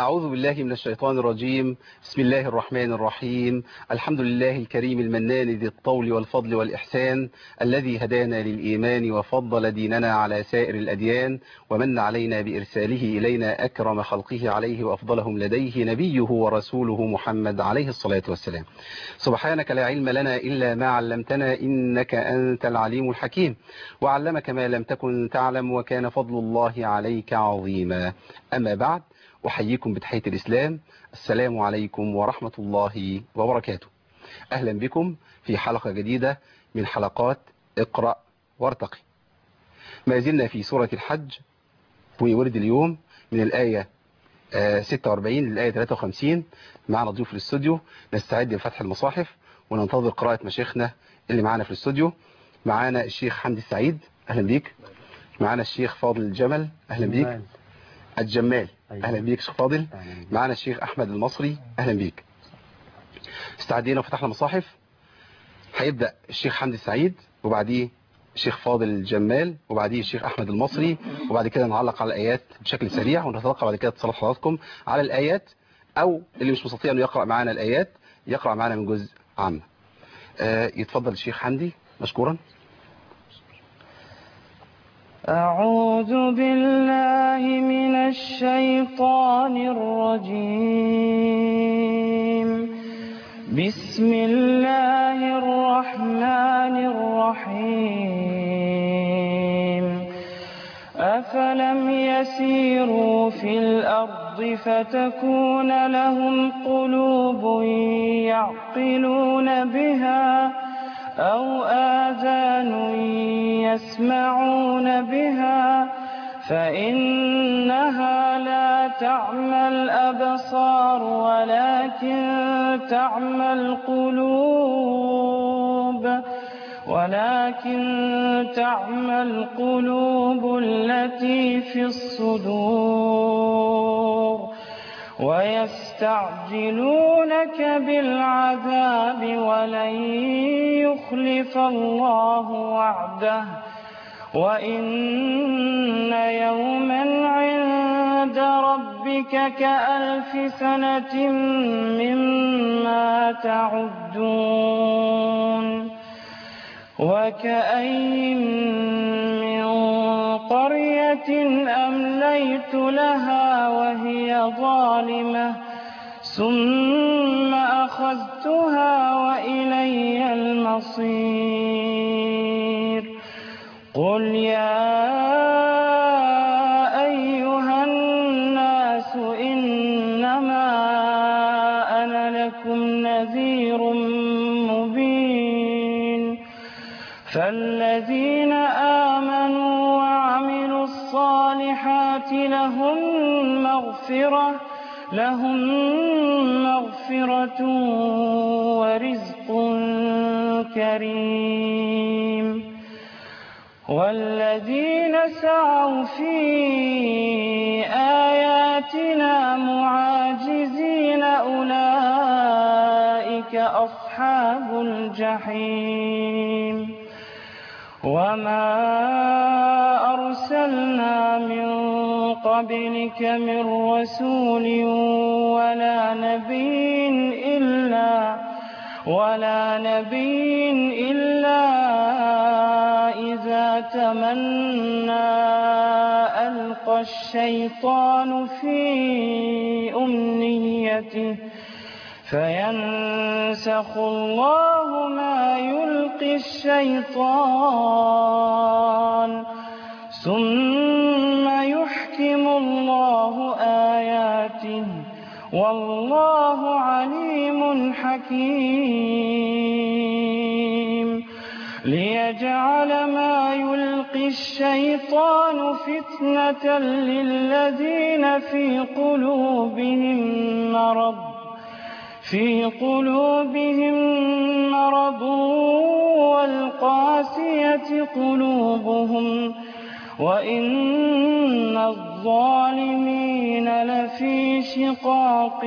أعوذ بالله من الشيطان الرجيم. بسم الله الرحمن الرحيم. الحمد لله الكريم المنان ذي الطول والفضل والإحسان، الذي هدانا للإيمان وفضل ديننا على سائر الأديان، ومن علينا بإرساله إلينا أكرم خلقه عليه وأفضلهم لديه نبيه ورسوله محمد عليه الصلاة والسلام. سبحانك لا علم لنا إلا ما علمتنا، إنك أنت العليم الحكيم، وعلمك ما لم تكن تعلم، وكان فضل الله عليك عظيما. أما بعد، أحييكم بتحية الإسلام. السلام عليكم ورحمة الله وبركاته. أهلا بكم في حلقة جديدة من حلقات اقرأ وارتقي. ما زلنا في سورة الحج، وورد اليوم من الآية 46 للآية 53. معنا ضيوف في الاستوديو، نستعد لفتح المصاحف وننتظر قراءة مشايخنا اللي معنا في الاستوديو. معنا الشيخ حمدي السعيد، أهلا بيك. معنا الشيخ فاضل الجمل، أهلا بيك. الجمال، أهلا بيك شيخ فاضل. معنا الشيخ أحمد المصري، أهلا بيك. استعدينا وفتحنا مصاحف. هيبدأ الشيخ حمدي السعيد، وبعديه الشيخ فاضل الجمال، وبعديه الشيخ أحمد المصري، وبعد كده نعلق على الآيات بشكل سريع، ونتلقى بعد كده اتصالات حضراتكم على الآيات، أو اللي مش مستطيع أنه يقرأ معنا الآيات يقرأ معنا من جزء عام. يتفضل الشيخ حمدي مشكورا. أعوذ بالله من الشيطان الرجيم. بسم الله الرحمن الرحيم. أفلم يسيروا في الأرض فتكون لهم قلوب يعقلون بها أو آذان يسمعون بها، فإنها لا تعمى الأبصار ولكن تعمى القلوب التي في الصدور. ويستعجلونك بالعذاب ولن يخلف الله وعده، وإن يوما عند ربك كألف سنة مما تعدون. وكأين من قرية أمليت لها وهي ظالمة ثم أخذتها وإلي المصير. قل يا أيها الناس إنما أنا لكم نذير مبين. فالذين آمنوا وعملوا الصالحات لهم مغفرة ورزق كريم. والذين سعوا في آياتنا معاجزين أولئك أصحاب الجحيم. وما أرسلنا من قبلك من رسول ولا نبي إلا إذا تمنى ألقى الشيطان في أمنيته فينسخ الله ما يلقي الشيطان ثم يحكم الله آياته والله عليم حكيم. ليجعل ما يلقي الشيطان فتنة للذين في قلوبهم مرض والقاسية قلوبهم وإن الظالمين لفي شقاق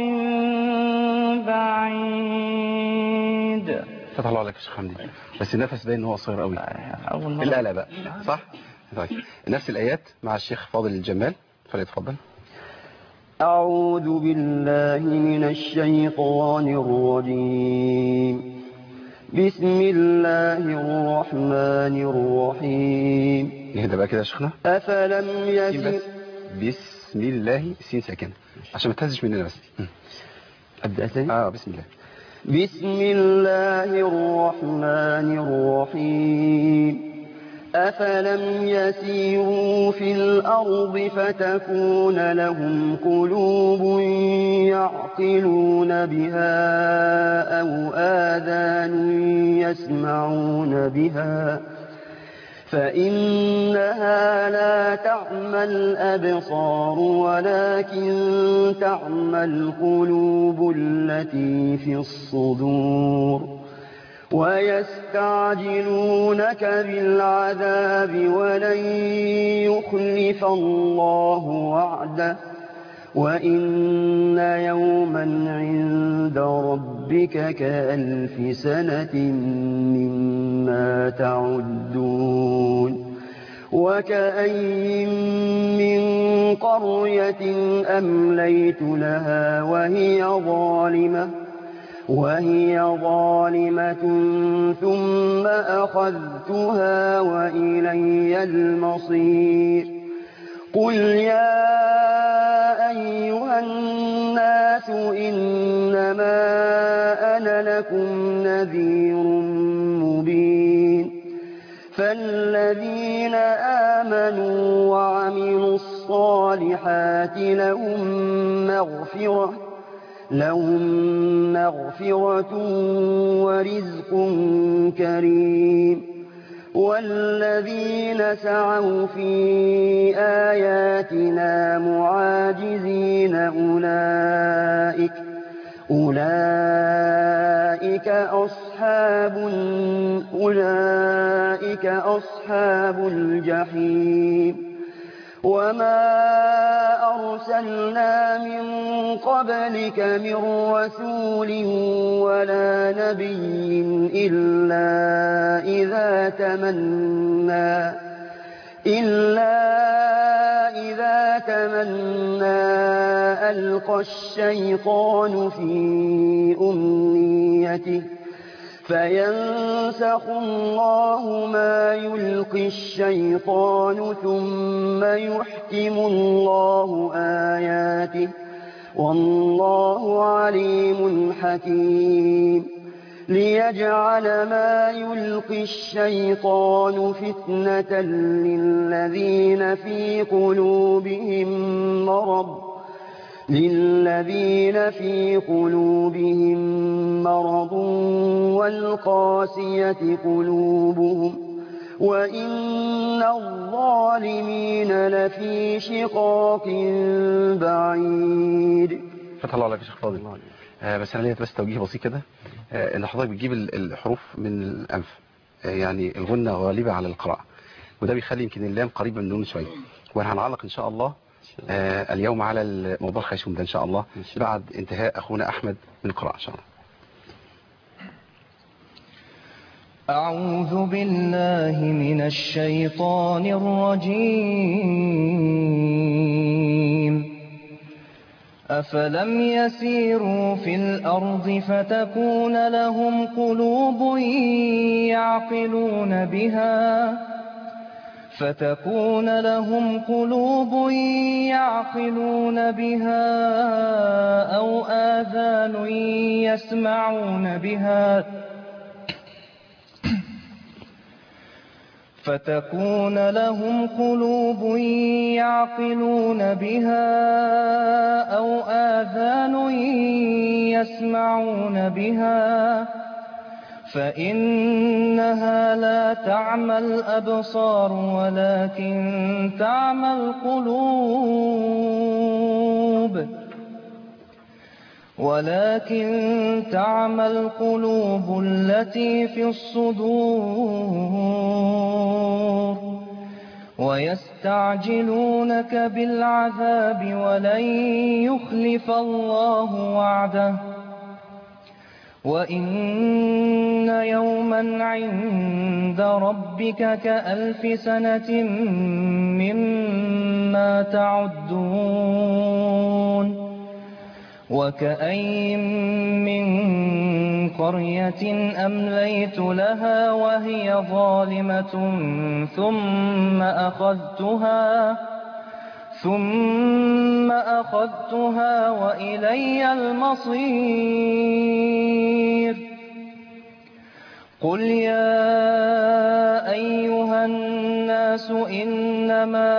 بعيد. فتح الله عليك يا شيخ حمدي، بس النفس باين ان هو قصير قوي. الآلة بقى صح؟ طيب نفس الآيات مع الشيخ فاضل الجمال، فليتفضل. أعوذ بالله من الشيطان الرجيم. بسم الله الرحمن الرحيم. نهدى بقى كده يا شيخنا. أفلم يسر. بسم الله سين ساكنة عشان ما تهزش مننا بس. أبدأ ثاني. بسم الله. بسم الله الرحمن الرحيم. أفلم يسيروا في الأرض فتكون لهم قلوب يعقلون بها أو آذان يسمعون بها فإنها لا تعمى الأبصار ولكن تعمى القلوب التي في الصدور. ويستعجلونك بالعذاب ولن يخلف الله وعده وإن يوما عند ربك كألف سنة مما تعدون. وكأين من قرية أمليت لها وهي ظالمة ثم أخذتها وإلي المصير. قل يا أيها الناس إنما أنا لكم نذير مبين. فالذين آمنوا وعملوا الصالحات لهم مغفرة ورزق كريم. والذين سعوا في آياتنا معاجزين أولئك أصحاب الجحيم. وما أرسلنا من قبلك من رسول ولا نبي إلا إذا تمنى ألقى الشيطان في أمنيته فينسخ الله ما يلقي الشيطان ثم يحكم الله آياته والله عليم حكيم. ليجعل ما يلقي الشيطان فتنة للذين في قلوبهم مرض والقاسية قلوبهم وإن الظالمين لفي شقاق بعيد. فتح الله عليك يا شيخ فاضل. بس انا ليا بس توجيه بسيط كده، ان حضرتك بتجيب الحروف من الانف، يعني الغنة غالبة على القراءة، وده بيخلي يمكن اللام قريبة من النون شوية. وهنعلق ان شاء الله اليوم على الموضوع الخيشوم ده ان شاء الله بعد انتهاء اخونا احمد من القراءة ان شاء الله. أعوذ بالله من الشيطان الرجيم. أفلم يسيروا في الأرض فتكون لهم قلوب يعقلون بها أو آذان يسمعون بها فإنها لا تعمى الأبصار ولكن تعمى القلوب التي في الصدور. ويستعجلونك بالعذاب ولن يخلف الله وعده وإن يوما عند ربك كألف سنة مما تعدون. وكأين من قرية أمليت لها وهي ظالمة ثم أخذتها وإلي المصير قل يا أيها الناس إنما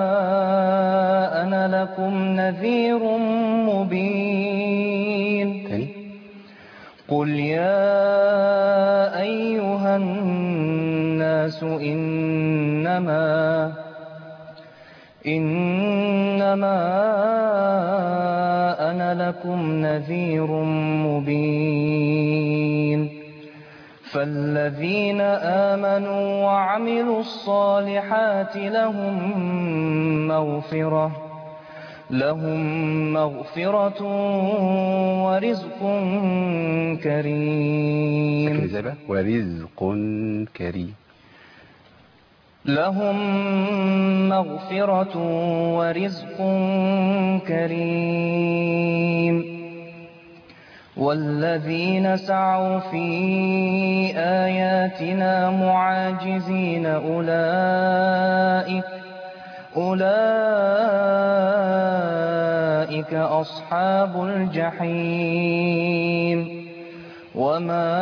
أنا لكم نذير مبين قل يا أيها الناس إنما أنا لكم نذير مبين فالذين آمنوا وعملوا الصالحات لهم مغفرة ورزق كريم لهم مغفرة ورزق كريم والذين سعوا في آياتنا معاجزين أولئك أصحاب الجحيم وما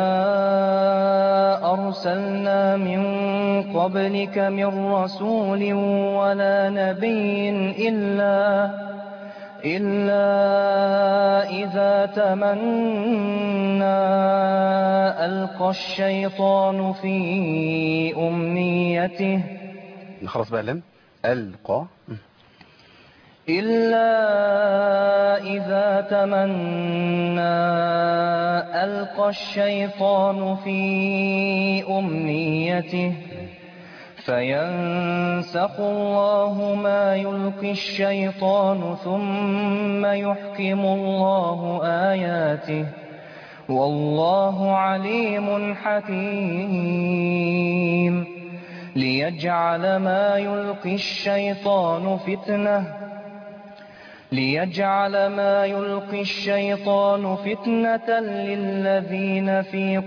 أرسلنا من قبلك من رسول ولا نبي إلا إذا تمنى ألقى الشيطان في أمنيته خلاص بقى لم ألقى إلا إذا تمنى ألقى الشيطان في أمنيته فينسخ الله ما يلقي الشيطان ثم يحكم الله آياته والله عليم حكيم ليجعل ما يلقي الشيطان فتنة للذين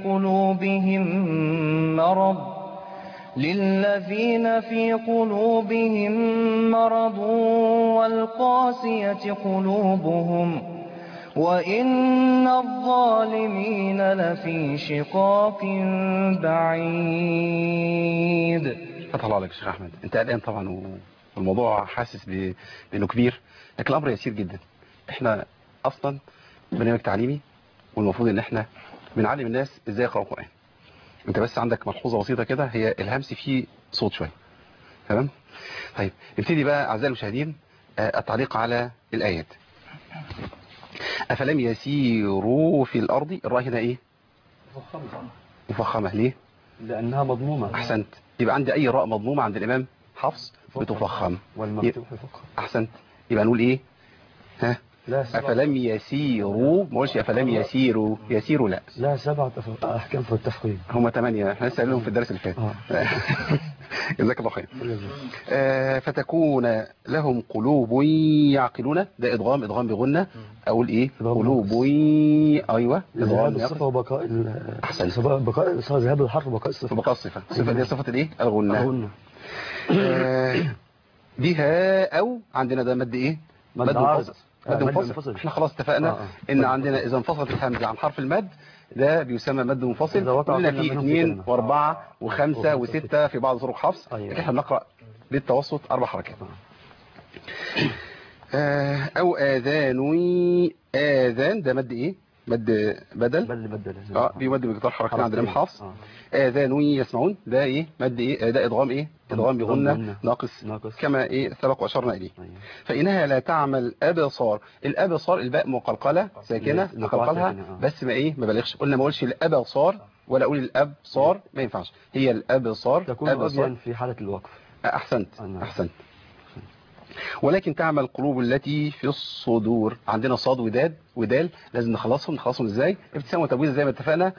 في قلوبهم مرض والقاسية قلوبهم وإن الظالمين لفي شقاق بعيد. فتح الله عليك يا شيخ أحمد. أنت قلقان طبعا والموضوع حاسس بأنه كبير، لكن الأمر يسير جدا. احنا أصلا برنامج تعليمي والمفروض ان احنا بنعلم الناس ازاي يقرأوا القرآن. انت بس عندك ملحوظة بسيطة كده، هي الهمس فيه صوت شوية. تمام؟ طيب نبتدي بقى أعزائي المشاهدين التعليق على الآيات. أفلم يسيروا في الأرض، الراء هنا إيه؟ مفخمة. ليه؟ لأنها مضمومة. أحسنت. يبقى عندي أي راء مضمومة عند الإمام حفص بتفخم. والمفتوح يفخم. أحسنت. يبقى نقول إيه؟ ها؟ أفلم يسيروا، ما قولش أفلم يسيروا لا. لا 7 أحكام في التفخيم. هم 8، احنا لسه قايلينهم في الدرس اللي فات. جزاك الله خير. فتكون لهم قلوب يعقلون، ده إدغام بغنة. أقول إيه؟ قلوب أيوة إدغام الصفة وبقاء أحسن. بقاء ذهاب الحرف وبقاء الصفة. بقاء الصفة. الصفة دي صفة الإيه؟ الغنة. بها أو عندنا ده مد إيه؟ مد منفصل. مد منفصل. احنا خلاص اتفقنا ان عندنا اذا انفصلت الهمزة عن حرف المد ده بيسمى مد منفصل. قلنا فيه 2 و4 و5 و6 في بعض طرق حفص. لكن احنا بنقرأ بالتوسط 4 حركات. او آذان ده مد ايه؟ مد بدل. بيمد بمقدار حركتين عند الامام حفص. آذان يسمعون ده ايه؟ مد ايه؟ ده ادغام ايه؟ ادغام بغنة ناقص كما ايه سبق واشرنا اليه. فانها لا تعمل ابصار. الابصار الباء مقلقله ساكنه نقلقلها بس ما ايه؟ ما بلغش. قلنا ما اقولش الابصار ولا اقول الابصار، ما ينفعش. هي الابصار تكون ابيا في حاله الوقف. احسنت. ولكن تعمل القلوب التي في الصدور. عندنا صاد ودال لازم نخلصهم ازاي؟ ابتسام وتبويض زي ما اتفقنا.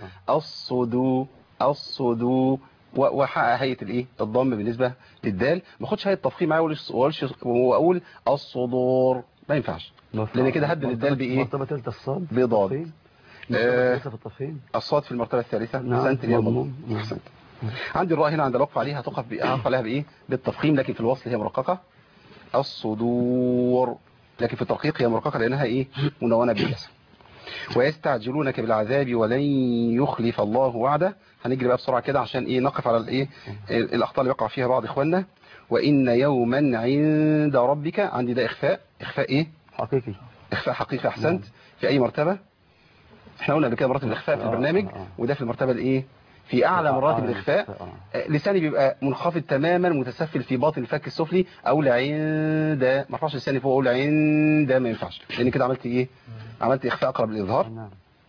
الصدو وحقق هيئه الايه؟ الضم بالنسبه للدال. ما اخدش هيئه التفخيم معايا واقول الصدور، ما ينفعش، لان كده هبدل الدال بايه؟ مرتبة ثالثة الصاد بضاد. مرتبة ثالثة في التفخيم. الصاد في المرتبه الثالثه. نعم. احسنت، اللي هي مضموم. المضموم. احسنت. عندي الراء هنا عند الوقف عليها هتقف هقف عليها بايه؟ بالتفخيم، لكن في الوصل هي مرققه. الصدور، لكن في الترقيق هي مرققه لانها ايه؟ منونه بالكسر. ويستعجلونك بالعذاب ولن يخلف الله وعده. هنجري بقى بسرعه كده عشان ايه؟ نقف على الايه؟ الاخطاء اللي وقع فيها بعض اخواننا. وان يوما عند ربك، عندي ده اخفاء ايه؟ حقيقي. اخفاء حقيقي. احسنت. في اي مرتبه؟ احنا قلنا قبل كده مراتب الاخفاء في البرنامج، وده في المرتبه الايه؟ في اعلى مراتب الاخفاء. لساني بيبقى منخفض تماما متسفل في باطن الفك السفلي. اقول عند، ما ارفعش لساني فوق، اقول عند ما ينفعش، لان كده عملت ايه؟ عملت اخفاء اقرب للاظهار.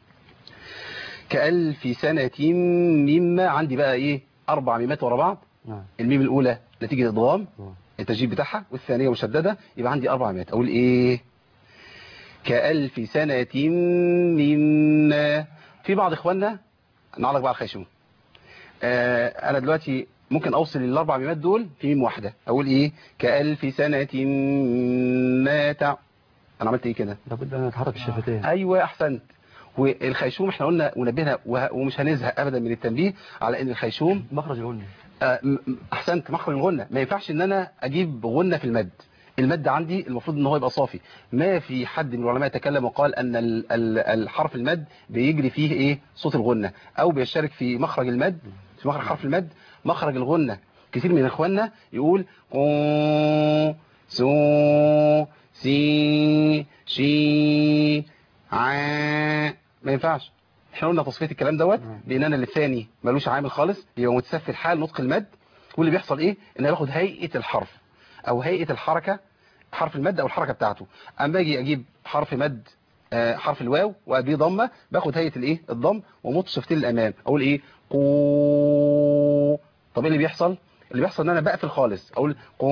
كألف سنة مما، عندي بقى ايه؟ 4 ميمات ورا بعض. الميم الاولى نتيجه الضغام التجديد بتاعها، والثانيه مشدده، يبقى عندي 4 ميمات. اقول ايه؟ كألف سنة مما. في بعض اخواننا نعلق بقى على الخيشوم. انا دلوقتي ممكن اوصل للاربع ميمات دول في ميم واحده. اقول ايه؟ كألف سنة ما انا عملت ايه كده؟ لابد ان نتحرك الشفتين. ايوه احسنت. والخيشوم احنا قلنا ونبهنا ومش هنزهق ابدا من التنبيه على ان الخيشوم مخرج الغنة. احسنت، مخرج الغنه. ما ينفعش ان انا اجيب غنه في المد. المد عندي المفروض ان هو يبقى صافي. ما في حد من العلماء تكلم وقال ان الحرف المد بيجري فيه ايه؟ صوت الغنه، او بيشترك في مخرج المد، في مخرج حرف المد، مخرج الغنه. كثير من اخواننا يقول قو سو سي شي ع. ما ينفعش. احنا قلنا تصفيه الكلام دوت بان انا اللساني ملوش عامل خالص، يبقى متسفل حال نطق المد. واللي بيحصل ايه؟ ان انا باخد هيئه الحرف او هيئه الحركه، حرف المد او الحركه بتاعته. اما اجي اجيب حرف مد، حرف الواو واديه ضمه، باخد هيئه الايه؟ الضم، ومط شفتين للامام. اقول ايه؟ قو. طب ايه اللي بيحصل؟ اللي بيحصل ان انا بقفل خالص، اقول قو.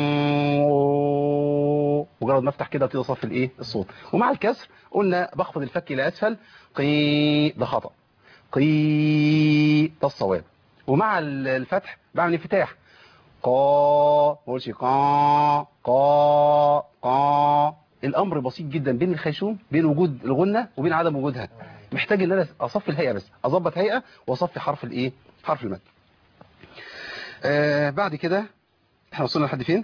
مجرد ما افتح كده ابتدي اصفي الايه؟ الصوت. ومع الكسر قلنا بخفض الفك الى اسفل. قي، ده خطأ. قي، ده الصواب. ومع الفتح بعمل انفتاح. قا، ما اقولش قا. الامر بسيط جدا بين الخيشوم، بين وجود الغنه وبين عدم وجودها. محتاج ان انا اصفي الهيئه بس، اظبط هيئه واصفي حرف الايه؟ حرف المد. بعد كده احنا وصلنا لحد فين؟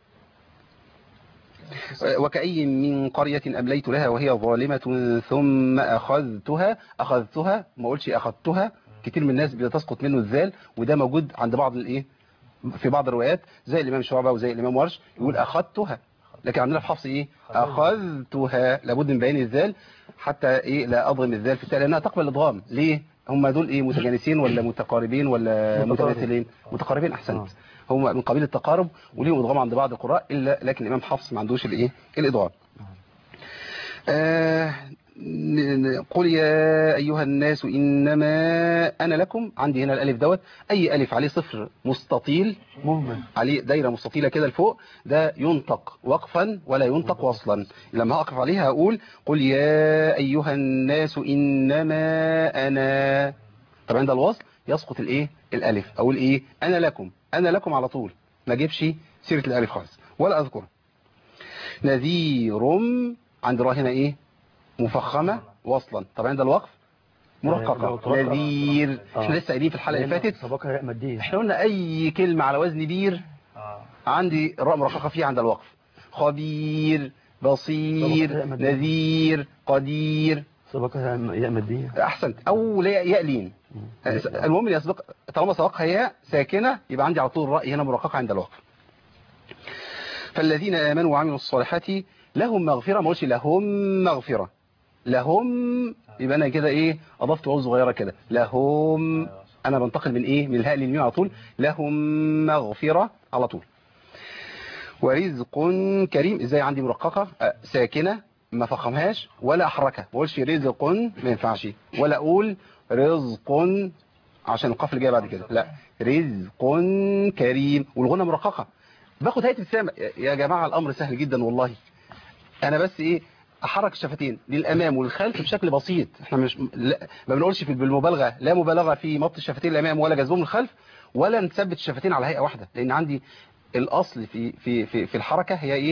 وكأي من قرية أمليت لها وهي ظالمة ثم أخذتها. ما أقولش أخذتها. كتير من الناس بتسقط منه الذال، وده موجود عند بعض الايه؟ في بعض الروايات زي الإمام شعبة وزي الإمام ورش يقول أخذتها، لكن عندنا في حفص إيه؟ أخذتها. لابد من بيان الذال حتى إيه؟ لا أضغم الذال في التالي لأنها تقبل الإضغام. ليه؟ هم دول إيه؟ متجانسين ولا متقاربين ولا متماثلين؟ متقاربين. أحسنت. هم من قبيل التقارب وليهم إضغام عند بعض القراء، إلا لكن الإمام حفص ما عندوش الإيه؟ الإضغام. قل يا أيها الناس إنما أنا لكم. عندي هنا الألف دوت، أي ألف عليه صفر مستطيل مهمل عليه دايرة مستطيلة كده لفوق، ده ينطق وقفا ولا ينطق وصلا. لما هقف عليها أقول قل يا أيها الناس إنما أنا. طب عند الوصل يسقط الإيه؟ الألف. أقول إيه؟ أنا لكم. أنا لكم على طول، ما أجيبش سيرة الألف خالص ولا أذكر. نذير، عند راء هنا إيه؟ مفخمة وصلا. طب عند الوقف مرققة. نذير. احنا لسه قايلين في الحلقة اللي فاتت سبقها ياء مادية. احنا قلنا اي كلمة على وزن بير عندي راء مرققة فيها عند الوقف. خبير، بصير، نذير، قدير. سبقها ياء مادية. احسنت. او لا ياء لين. المهم يسبق، طالما سبقها ياء ساكنة يبقى عندي على طول الراء هنا مرققة عند الوقف. فالذين آمنوا وعملوا الصالحات لهم مغفرة. ما اقولش لهم مغفرة، لهم يبقى انا كده ايه؟ اضفت واو صغيره كده. لهم، انا بنتقل من ايه؟ من الهاء للميم على طول. لهم مغفره على طول. ورزق كريم. ازاي؟ عندي مرققه ساكنه ما فخمهاش ولا احركها. ما اقولش رزق، ما ينفعش. ولا اقول رزق عشان القاف اللي جايه بعد كده، لا. رزق كريم والغنه مرققه. باخد هيئه السامع. يا جماعه الامر سهل جدا والله. انا بس ايه؟ احرك الشفتين للامام والخلف بشكل بسيط. احنا مش ما بنقولش بالمبالغه، لا مبالغه في مط الشفتين للامام ولا جذبهم للخلف، ولا نثبت الشفتين على هيئه واحده، لان عندي الاصل في الحركه هي ايه؟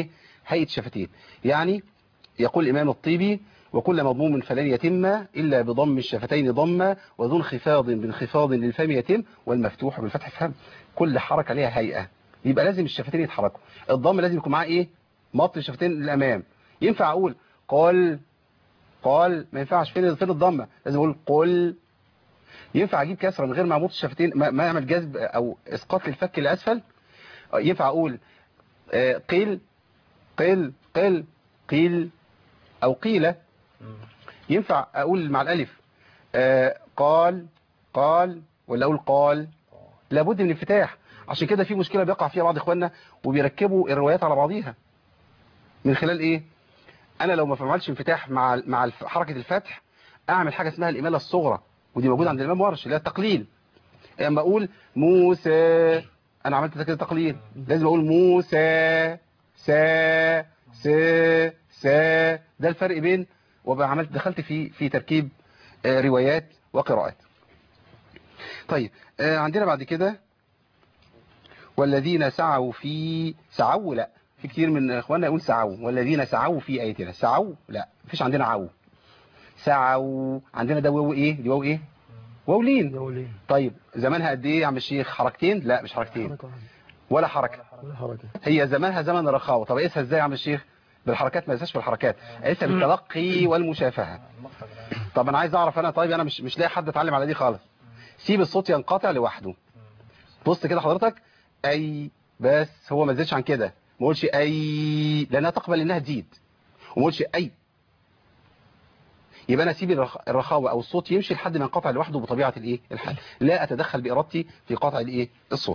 هيئة الشفتين. يعني يقول الإمام الطيبي: وكل مضموم فلن يتم إلا بضم الشفتين ضمة، وذو انخفاض بانخفاض للفم يتم، والمفتوح بالفتح فهم. كل حركة ليها هيئة، يبقى لازم الشفتين يتحركوا. الضم لازم يكون معاه إيه؟ مط الشفتين للأمام. ينفع أقول قل قال؟ ما ينفعش. فين الضمة؟ لازم أقول قل. ينفع أجيب كسرة من غير ما أمط الشفتين، ما أعمل جذب أو إسقاط للفك لأسفل؟ ينفع أقول قيل قيل قيل قيل أو قيلة؟ ينفع أقول مع الألف قال قال ولا أقول قال؟ لابد من انفتاح. عشان كده في مشكلة بيقع فيها بعض إخواننا وبيركبوا الروايات على بعضيها. من خلال إيه؟ أنا لو ما فعلتش انفتاح مع حركة الفتح، أعمل حاجة اسمها الإمالة الصغرى، ودي موجودة عند الإمام ورش، اللي هي التقليل. لما أقول موسى، أنا عملت كده تقليل، لازم أقول موسى سا سا سا. ده الفرق بين، وبقى عملت دخلت في تركيب روايات وقراءات. طيب عندنا بعد كده والذين سعوا في سعوا، لا، في كتير من اخواننا يقول سعوا. والذين سعوا في ايتنا، سعوا لا، مفيش عندنا عو. سعوا عندنا ده واو ايه؟ دي واو ايه؟ واو لين. طيب زمانها قد ايه يا عم الشيخ؟ حركتين؟ لا مش حركتين ولا حركه. هي زمانها زمن الرخاوه. طب اقيسها ازاي يا عم الشيخ؟ بالحركات؟ ما يقيسهاش بالحركات، اقيسها بالتلقي والمشافهه. طب انا عايز اعرف، طيب انا مش لاقي حد اتعلم على دي خالص. سيب الصوت ينقطع لوحده. بص كده حضرتك، اي، بس هو ما زادش عن كده. ما قولش اي لانها تقبل انها تزيد، وما قولش اي. يبقى انا اسيب الرخاوه او الصوت يمشي لحد ما ينقطع لوحده بطبيعه الايه الحال. لا اتدخل بارادتي في قطع الايه الصوت.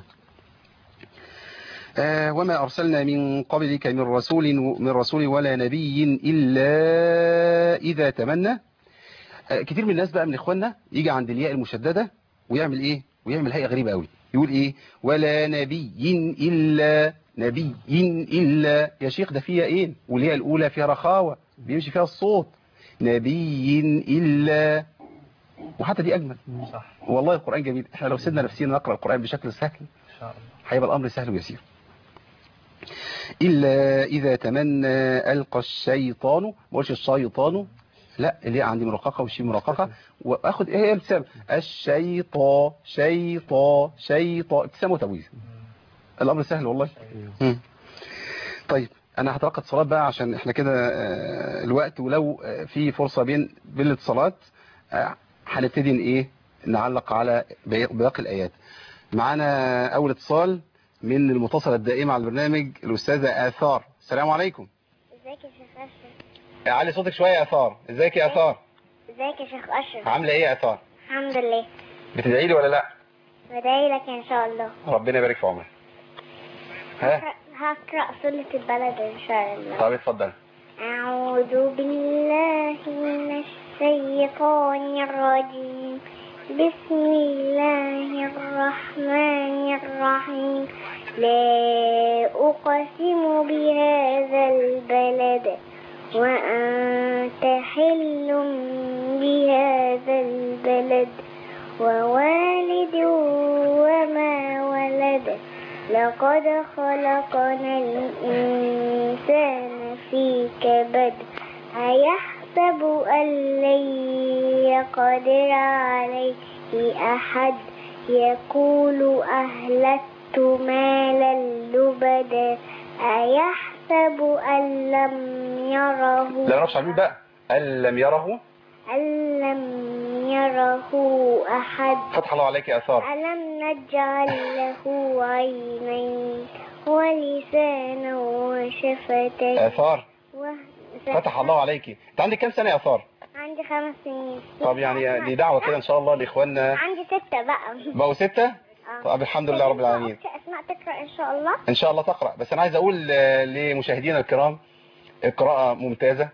وما ارسلنا من قبلك من رسول ولا نبي الا اذا تمنى. كتير من الناس بقى من اخواننا يجي عند الياء المشدده ويعمل ايه؟ ويعمل هيئه غريبه قوي. يقول ايه؟ ولا نبي الا نبي الا. يا شيخ ده فيها ايه؟ والياء الاولى فيها رخاوه بيمشي فيها الصوت. نبي الا، وحتى دي اجمل. صح. والله القران جميل. احنا لو سيبنا نفسنا نقرا القران بشكل سهل ان شاء الله هيبقى الامر سهل ويسير. الا اذا تمنى القى الشيطان. ما اقولش الشيطان، لا، اللي عندي مرققه والشين مرققه، واخد ايه هي الابتسام. الشيطان شيطان شيطان، ابتسام وتويز. الامر سهل والله. طيب انا هتلقى اتصالات بقى عشان احنا كده الوقت، ولو في فرصه بين الاتصالات هنبتدي ايه نعلق على باقي الايات. معانا اول اتصال من المتصله الدائمه على البرنامج، الاستاذه آثار. السلام عليكم. ازيك يا شيخ اشرف؟ علي صوتك شويه يا آثار. ازيك يا آثار؟ ازيك يا شيخ اشرف؟ عامله ايه يا آثار؟ الحمد لله. بتدعي لي ولا لا؟ بدعي لك ان شاء الله. ربنا يبارك في عمرك. ها؟ هقرأ سورة البلد ان شاء الله. طب اتفضل. اعوذ بالله من الشيطان الرجيم. بسم الله الرحمن الرحيم. لا أقسم بهذا البلد وأنت حل بهذا البلد ووالد وما ولد. لقد خلقنا الإنسان في كبد. أيحسب أن لن يقدر عليه أحد. يقول أهلكت مالا لبدا. أيحسب أن لم يره. لا نعرفش عمين بقى. أن لم يره. أن لم يره أحد. فتح الله عليك يا آثار. ألم نجعل له عينين ولسانا وشفتين. آثار فتح الله عليك. انت عندك كام سنة يا آثار؟ عندي 5 سنين. طب يعني دي دعوة كده ان شاء الله لاخواننا. عندي 6 بقى. بقوا 6؟ طب الحمد لله رب العالمين. أسماء تقرأ ان شاء الله. ان شاء الله تقرأ. بس انا عايز اقول لمشاهدينا الكرام، القراءة ممتازة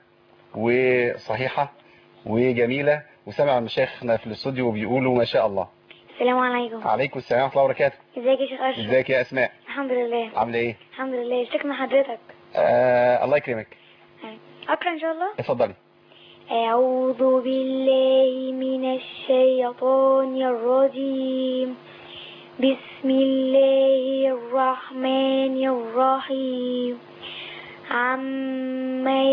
وصحيحة وجميلة، وسمع مشايخنا في الاستوديو وبيقولوا ما شاء الله. السلام عليكم. عليكم السلام ورحمة الله وبركاته. ازيك يا شيخ اشرف؟ ازيك يا اسماء؟ الحمد لله. عامله ايه؟ الحمد لله. شكرا حضرتك. الله يكرمك. اقرأ ان شاء الله. اتفضلي. أعوذ بالله من الشيطان الرجيم. بسم الله الرحمن الرحيم. عما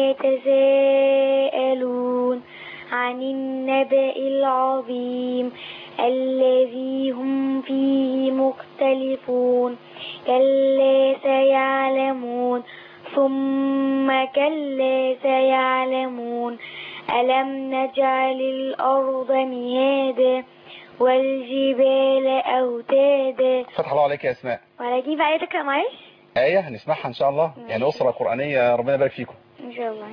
يتساءلون عن النبأ العظيم الذي هم فيه مختلفون كلا سيعلمون ثم كلا سيعلمون ألم نجعل الأرض مهادا والجبال أوتادا. فتح الله عليك يا أسماء. وعلى دي بقى تقرأ معلش آية هنسمعها إن شاء الله، يعني أسرة قرآنية ربنا يبارك فيكم إن شاء الله.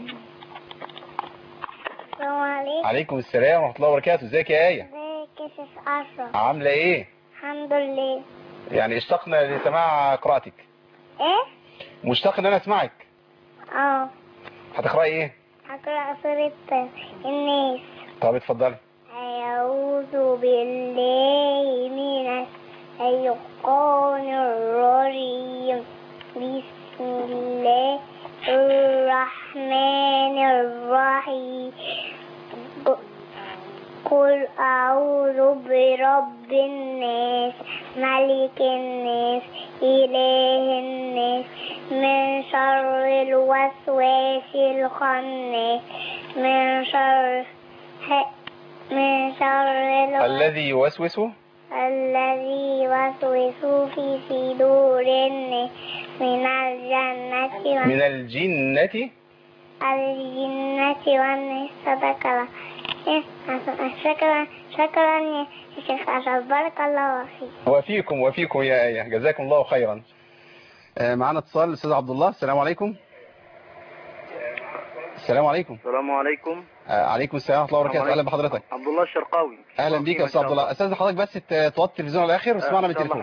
السلام عليكم. عليكم السلام ورحمة الله وبركاته. ازيك يا آية؟ ازيك يا شيخ أشرف؟ عاملة إيه؟ الحمد لله. يعني اشتقنا لسماع قراءتك. ايه؟ مشتاق إن أنا أسمعك. هتقرأي إيه؟ هقرأ سورة الناس. طب اتفضلي. أعوذ بالله من الشيطان الرجيم بسم الله الرحمن الرحيم قل أعوذ برب الناس ملك الناس إله الناس من شر الوسواس الخناس من شر الذي يوسوس في صدور الناس من الجنة والناس. صدق الله. شكرا يا شيخ أشرف، بارك الله فيك. وفيكم يا آية، جزاكم الله خيرا. معنا اتصال الأستاذ عبد الله. السلام عليكم. السلام عليكم. السلام عليكم. عليكم السلام ورحمة الله وبركاته. أهلا بحضرتك. عبد الله الشرقاوي. أهلا بيك يا أستاذ عبد الله. أستاذ حضرتك بس توطي التلفزيون على الآخر واسمعنا بالتليفون.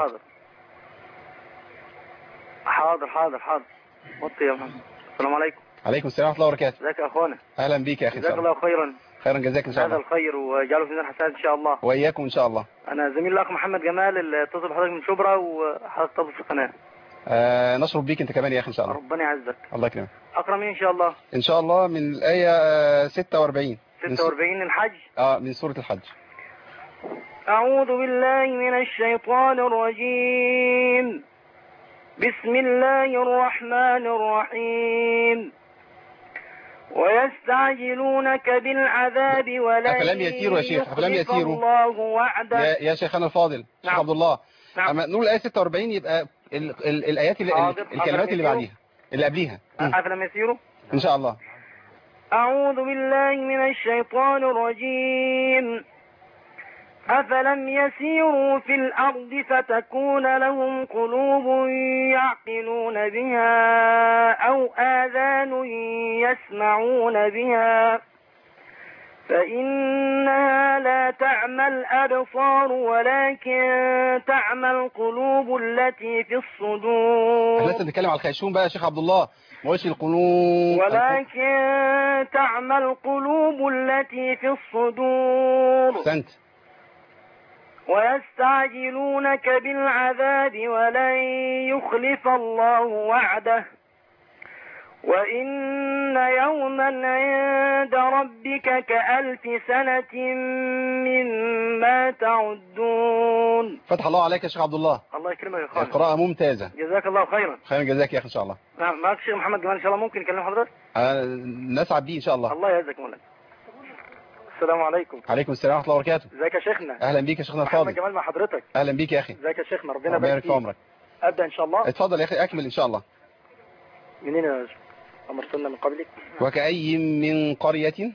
حاضر. وطي يا محمد. السلام عليكم. عليكم السلام ورحمة الله وبركاته. ازيك يا أخوانا؟ أهلا بيك يا أخي. جزاك الله خيرا. خيرا جزاك إن شاء الله. هذا الخير وجعله في ميزان الحسنات إن شاء الله. وإياكم إن شاء الله. أنا زميل الأخ محمد جمال اللي اتصل بحضرتك من شبرا وحضرتك في القناة. نشرب بيك أنت كمان يا أخي إن شاء الله. ربنا يعزك. الله يكرمك. أقرأ مين إن شاء الله؟ إن شاء الله من الآية 46. 46 الحج. من سورة الحج. أعوذ بالله من الشيطان الرجيم. بسم الله الرحمن الرحيم. ويستعجلونك بالعذاب ولن أفلم يسيروا يا شيخ، أفلم يسيروا الله وعده. يا شيخنا الفاضل شيخ عبد الله. أما نقول الآية 46 يبقى الآيات الكلمات اللي بعديها اللي قبليها. أفلم يسيروا إن شاء الله. أعوذ بالله من الشيطان الرجيم. أفلم يسيروا في الأرض فتكون لهم قلوب يعقلون بها أو آذان يسمعون بها فإنها لا تعمى الأبصار ولكن تعمى القلوب التي في الصدور. احنا لسه بنتكلم على الخيشوم بقى يا شيخ عبد الله، مش القلوب. ولكن تعمى القلوب التي في الصدور. أحسنت. ويستعجلونك بالعذاب ولن يخلف الله وعده وإن يوما عند ربك كألف سنة مما تعدون. فتح الله عليك يا شيخ عبد الله. الله يكرمك يا خالد. قراءة ممتازة. جزاك الله خيرا. خيرا جزاك يا أخي إن شاء الله. معك الشيخ محمد جمال إن شاء الله، ممكن يكلم حضرتك؟ نسعد بيه إن شاء الله. الله يعزك مولانا. السلام عليكم. عليكم السلام ورحمة الله وبركاته. ازيك يا شيخنا؟ أهلا بيك يا شيخنا الفاضل. محمد جمال مع حضرتك. أهلا بيك يا أخي. ازيك يا شيخنا؟ ربنا يبارك في عمرك. أبدأ إن شاء الله. اتفضل يا أخي أكمل إن شاء الله. منين يا أمرتنا من قبلك؟ وكأي من قرية.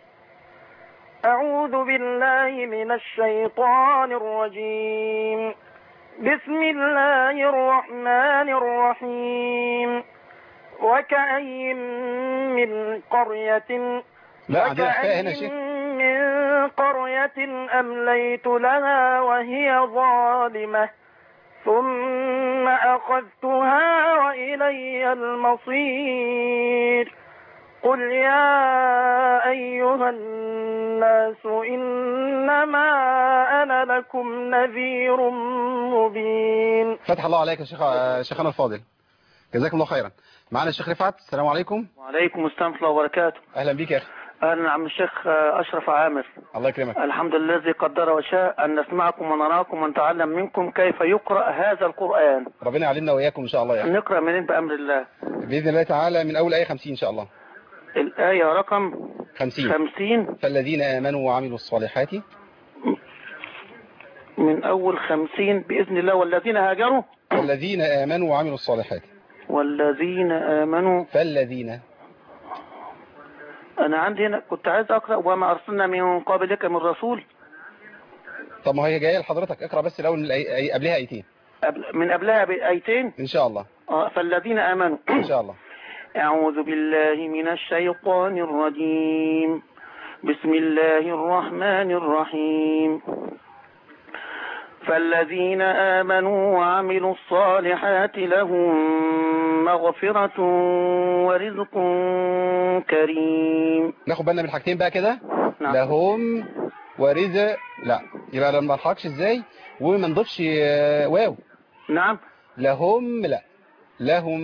أعوذ بالله من الشيطان الرجيم. بسم الله الرحمن الرحيم. وكأي من قرية لا عندنا إخفاء هنا يا شيخ. من قرية أمليت لها وهي ظالمة ثم أخذتها وإلي المصير. قل يا أيها الناس إنما أنا لكم نذير مبين. فتح الله عليك يا شيخنا الفاضل، جزاكم الله خيرا. معنا الشيخ رفعت. السلام عليكم. وعليكم السلام ورحمة الله وبركاته. أهلا بك يا أخي. أهلا عم الشيخ أشرف عامر. الله يكرمك. الحمد لله الذي قدر وشاء أن نسمعكم ونراكم ونتعلم منكم كيف يقرأ هذا القرآن. ربنا يعلمنا وإياكم إن شاء الله يا أخي. نقرأ منين بأمر الله؟ بإذن الله تعالى من أول آية 50 إن شاء الله. الآية رقم 50. فالذين آمنوا وعملوا الصالحات. من أول 50 بإذن الله. والذين هاجروا. والذين آمنوا وعملوا الصالحات. والذين آمنوا. فالذين. أنا عندي هنا كنت عايز أقرأ وما أرسلنا من قبلك من رسول. طب ما هي جاية لحضرتك، اقرأ بس الأول قبلها آيتين. من قبلها بآيتين إن شاء الله. فالذين آمنوا. إن شاء الله. أعوذ بالله من الشيطان الرجيم. بسم الله الرحمن الرحيم. فالذين آمنوا وعملوا الصالحات لهم مغفرة ورزق كريم. ناخد بالنا من الحاجتين بقى كده. نعم. لهم ورزق. لا يبقى لما نحركش ازاي وما نضيفش واو. نعم. لهم لا لهم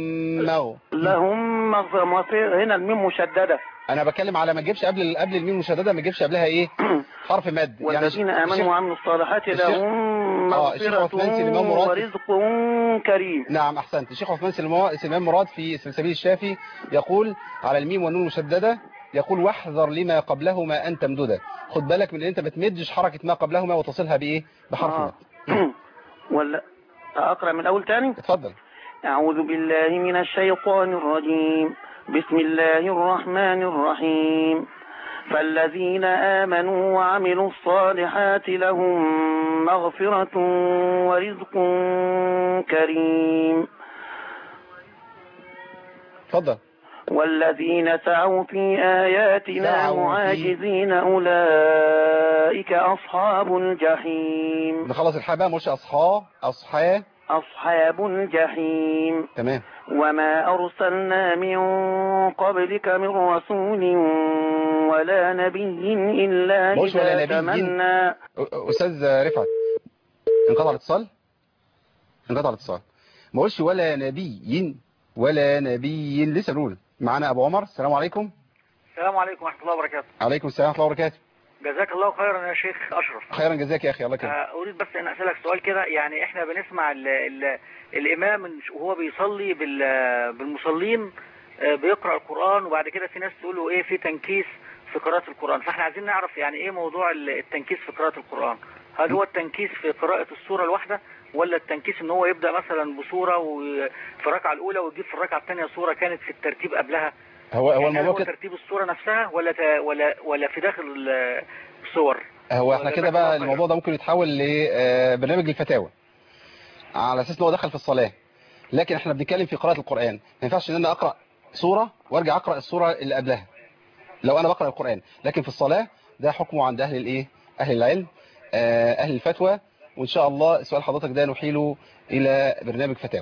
مغفرة. هنا الميم مشددة. انا بتكلم على ما تجيبش قبل الميم المشدده، ما تجيبش قبلها ايه حرف مد. والذين امنوا وعملوا الصالحات لهم مغفرة ورزق كريم. نعم احسنت. الشيخ عثمان سليمان مراد في سلسبيل الشافي يقول على الميم والنون المشدده، يقول واحذر لما قبلهما ان تمددا. خد بالك من ان انت ما تمدش حركه ما قبلهما وتصلها بايه بحرف مد. ولا اقرا من الاول تاني؟ اتفضل. أعوذ بالله من الشيطان الرجيم. بسم الله الرحمن الرحيم. فالذين آمنوا وعملوا الصالحات لهم مغفرة ورزق كريم. اتفضل. والذين سعوا في آياتنا معاجزين أولئك أصحاب الجحيم. نخلص الحباء مش أصحاب الجحيم. تمام. وما أرسلنا من قبلك من رسول ولا نبي إلا إذا تمنى. أستاذ رفعت انقطع الاتصال. ما قولش ولا نبي لسه نقول. معنا أبو عمر. السلام عليكم. السلام عليكم ورحمة الله وبركاته. عليكم السلام ورحمة الله وبركاته. جزاك الله خيرا يا شيخ أشرف. خيرا جزاك يا أخي. الله يكرمك. أريد بس أن أسألك سؤال كده. يعني إحنا بنسمع الإمام وهو بيصلي بالمصلين بيقرأ القرآن، وبعد كده في ناس تقولوا إيه في تنكيس في قراءة القرآن. فإحنا عايزين نعرف يعني إيه موضوع التنكيس في قراءة القرآن. هل هو التنكيس في قراءة السورة الواحدة، ولا التنكيس إن هو يبدأ مثلا بسورة وفي الركعة الأولى ويجيب في الركعة الثانية سورة كانت في الترتيب قبلها؟ هو يعني الموضوع هو ترتيب السورة نفسها ولا في داخل السور؟ هو احنا كده بقى الموضوع ده ممكن يتحول لبرنامج الفتاوى على اساس ان هو دخل في الصلاة، لكن احنا بنتكلم في قراءة القرآن. ما ينفعش ان انا اقرأ سورة وارجع اقرأ السورة اللي قبلها لو انا بقرأ القرآن، لكن في الصلاة ده حكمه عند اهل العلم، اهل الفتوى. وان شاء الله سؤال حضرتك ده نحيله الى برنامج فتاوى.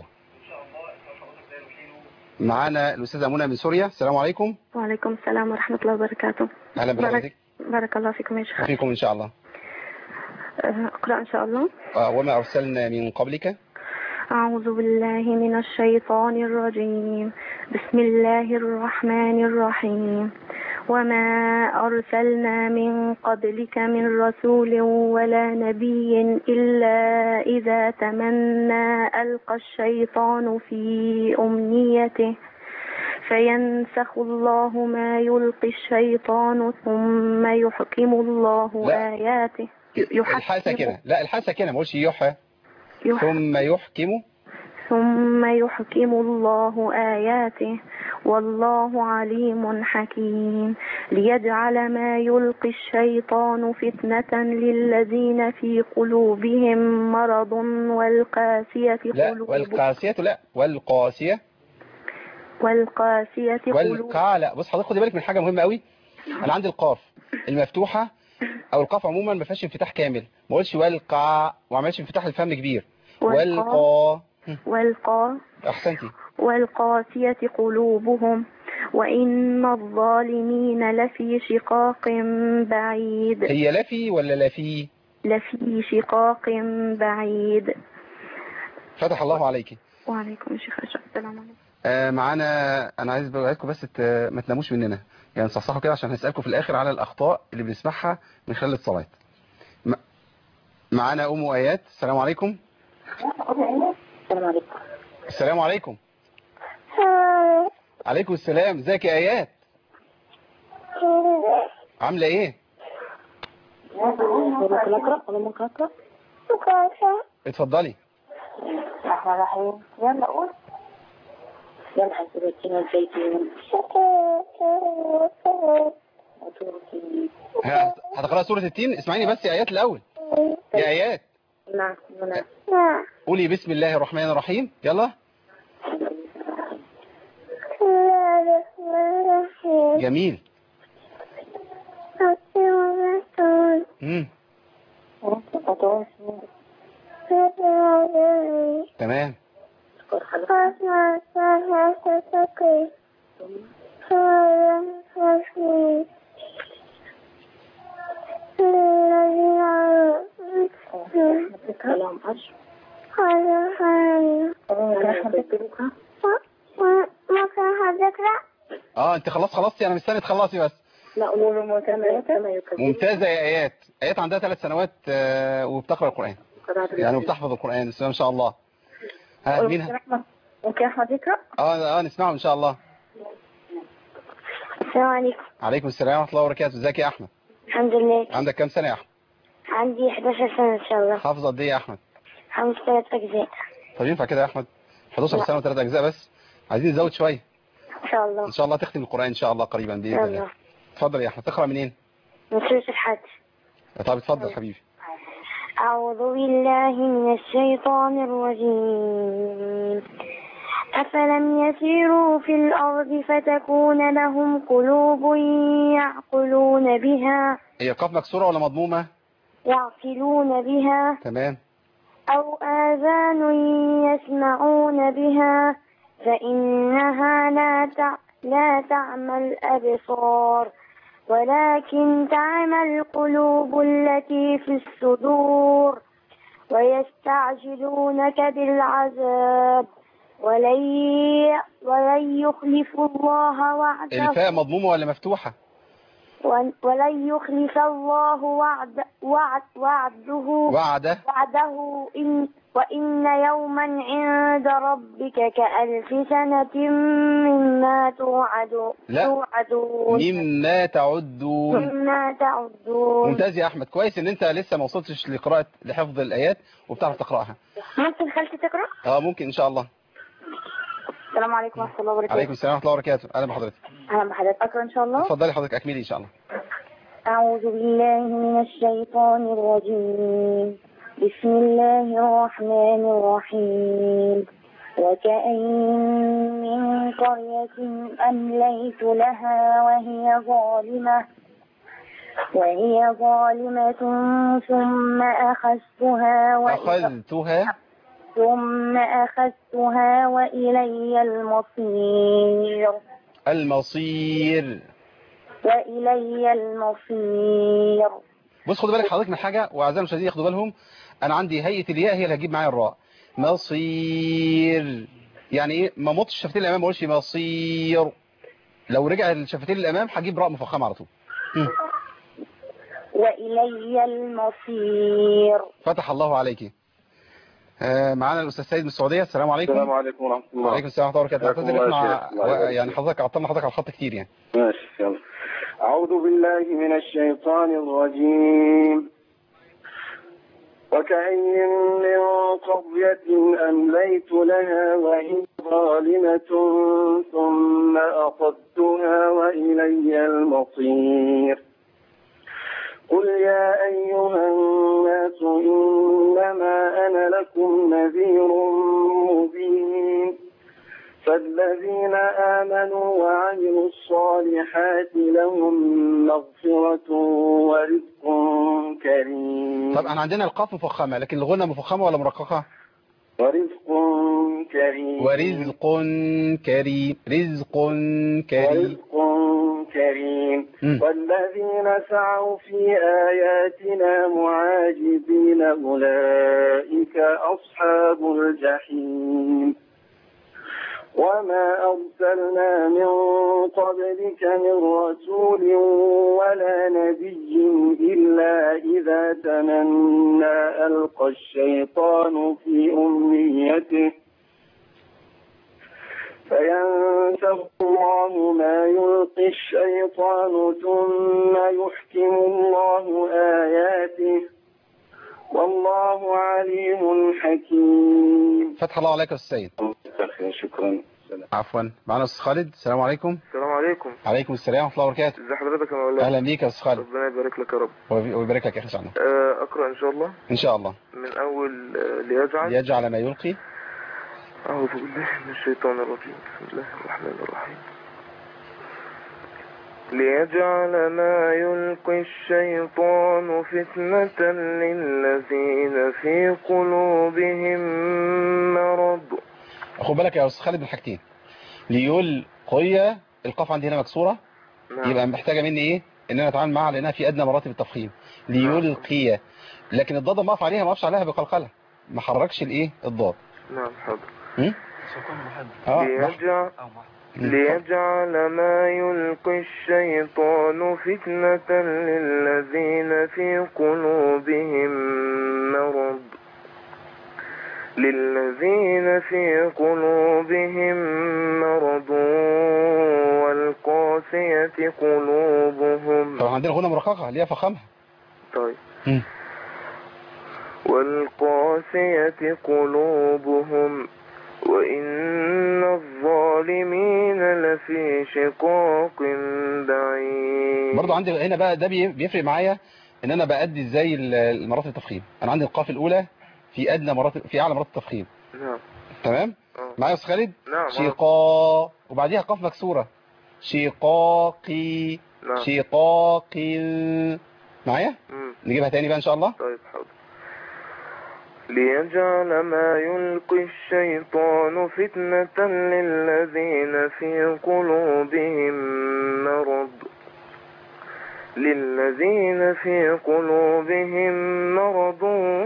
معانا الأستاذة منى من سوريا. السلام عليكم. وعليكم السلام ورحمة الله وبركاته. أهلا بحضرتك. بارك الله فيكم يا شيخ. وفيكم إن شاء الله. أقرأ إن شاء الله. وما أرسلنا من قبلك. أعوذ بالله من الشيطان الرجيم. بسم الله الرحمن الرحيم. وما أرسلنا من قبلك من رسول ولا نبي إلا إذا تمنى ألقى الشيطان في أمنيته فينسخ الله ما يلقي الشيطان ثم يحكم الله آياته. الحاء ساكنة. لا الحاء ساكنة، ما قولش ثم يحكم الله آياته والله عليم حكيم. ليجعل ما يلقي الشيطان فتنة للذين في قلوبهم مرض والقاسية قلوبهم. لا بص حضرتك خدي بالك من حاجة مهمة قوي. أنا عندي القاف المفتوحة أو القاف عموما ما فيهاش انفتاح كامل، ما قولش والقا وما عملش انفتاح الفم كبير. والقا أحسنتي. والقاسية قلوبهم وإن الظالمين لفي شقاق بعيد. هي لفي ولا لفي؟ لفي شقاق بعيد. فتح الله عليك. وعليكم الشيخ أشرف. السلام عليكم. معانا، انا عايز بوعدكم بس ما تناموش مننا، يعني تصحصحوا كده عشان هنسالكم في الاخر على الاخطاء اللي بنسمعها من خلال الاتصالات. معانا ام ايات. السلام عليكم. السلام عليكم. السلام عليكم. عليكم السلام. ازيك يا ايات؟ عامله ايه؟ ممكن اقرا ولا ممكن اقرا؟ اتفضلي. الرحمن الرحيم. يلا قول. يلا حسبتنا الزيتون. هتقرأ سورة التين؟ اسمعيني بس يا ايات الاول. يا ايات. نعم. قولي بسم الله الرحمن الرحيم. يلا. جميل. تمام. كلام عشر. انت خلصتي، انا مستني تخلصي بس. لا قولوا ممتازة يا ايات. ايات عندها 3 سنوات وبتقرأ القرآن يعني وبتحفظ القرآن ان شاء الله. مين ممكن احمد يقرأ؟ نسمعه ان شاء الله. السلام عليكم. عليكم السلام ورحمة الله وبركاته. ازيك يا احمد؟ الحمد لله. عندك كام سنة يا احمد؟ عندي 11 سنة ان شاء الله. حافظ قد ايه يا احمد؟ 5 أجزاء. طب ينفع كده يا احمد؟ 11 سنة و3 اجزاء بس؟ عايزين نزود شوية ان شاء الله. ان شاء الله تختم القرآن ان شاء الله قريبا باذن الله. اتفضل يا احمد. تقرأ منين؟ من سورة الحج. طب اتفضل حبيبي. أعوذ بالله من الشيطان الرجيم. أفلم يسيروا في الأرض فتكون لهم قلوب يعقلون بها. هي قاف مكسورة ولا مضمومة؟ يعقلون بها. تمام. أو آذان يسمعون بها فإنها لا تعمى الأبصار ولكن تعمى القلوب التي في الصدور ويستعجلونك بالعذاب ولن يخلف الله وعده. الفاء مضمومة ولا مفتوحة؟ ولن يخلف الله وعده وإن يوما عند ربك كألف سنة مما توعدون. مما تعدون. ممتاز يا أحمد. كويس إن أنت لسه ما وصلتش لحفظ الآيات وبتعرف تقرأها. ممكن خالتي تقرأ؟ ممكن إن شاء الله. السلام عليكم ورحمة الله وبركاته. عليكم السلام ورحمة الله وبركاته. أهلا بحضرتك. أهلا بحضرتك. أقرأ إن شاء الله. اتفضلي حضرتك أكملي إن شاء الله. أعوذ بالله من الشيطان الرجيم. بسم الله الرحمن الرحيم. وكأين من قرية أمليت لها وهي ظالمة ثم أخذتها وإلي المصير. بص خدوا بالك حضرتك من حاجة، وأعزائي المشاهدين ياخدوا بالهم. أنا عندي هيئة الياء هي اللي هتجيب معايا الراء. مصير يعني إيه؟ ما مطش الشفتين الأمام، ما اقولش مصير. لو رجع الشفتين للأمام هجيب راء مفخمة على طول. وإلي المصير. فتح الله عليك. معانا الأستاذ سيد من السعودية. السلام عليكم. السلام عليكم ورحمة الله. وعليكم السلام ورحمة الله وبركاته. يعني حضرتك عطلنا حضرتك على الخط كتير يعني. ماشي يلا. أعوذ بالله من الشيطان الرجيم. وكأين من قرية أمليت لها وهي ظالمة ثم أخذتها وإلي المصير. قل يا أيها الناس إنما أنا لكم نذير مبين. فالذين آمنوا وعملوا الصالحات لهم مغفرة ورزق كريم. طب احنا عندنا القاف مفخمة، لكن الغنة مفخمة ولا مرققة؟ ورزق كريم. والذين سعوا في آياتنا معاجزين أولئك أصحاب الجحيم. وما أرسلنا من قبلك من رسول ولا نبي إلا إذا تمنى ألقى الشيطان في أمنيته فينسخ الله ما يلقي الشيطان ثم يحكم الله آياته والله عليم حكيم. فتح الله عليك يا أستاذ سيد. شكرا. عفوا. معنا أستاذ خالد. السلام عليكم. السلام عليكم. عليكم السلام ورحمة الله وبركاته. ازي حضرتك يا مولانا؟ أهلا بيك يا أستاذ خالد. ربنا يبارك لك يا رب. ويبارك لك يا أخي سعد. أقرأ إن شاء الله. إن شاء الله. من أول ليجعل ما يلقي. أعوذ بالله من الشيطان الرجيم. بسم الله الرحمن الرحيم. ليجعل ما يلقي الشيطان فتنة للذين في قلوبهم مرض. خد بالك يا أستاذ خالد من حاجتين. ليلقي القاف عندي هنا مكسورة. نعم. يبقى محتاجة مني إيه؟ إن أنا أتعامل معها لأنها في أدنى مراتب التفخيم. ليلقي. لكن الضاد ما أقف عليها، ما أقفش عليها بقلقلة، ما حركش الإيه؟ الضاد. نعم حاضر. ليجعل ما يلقي الشيطان فتنة للذين في قلوبهم مرض والقاسية قلوبهم. طبعا عندنا هنا مرققة اللي هي فخامها. طيب. والقاسية قلوبهم وإن الظالمين لفي شقاق بعيد. برضو عندي هنا بقى ده بيفرق معايا ان انا بأدي ازاي المراتب التفخيم. انا عندي القاف الاولى في ادنى مراتب، في اعلى مراتب التفخيم. نعم. تمام. معايا يا استاذ خالد. نعم. شقاق وبعديها قاف مكسوره. شقاقي. نعم. شقاقي. معايا. نجيبها تاني بقى ان شاء الله. طيب حاضر. ليجعل ما يلقي الشيطان فتنة للذين في قلوبهم مرض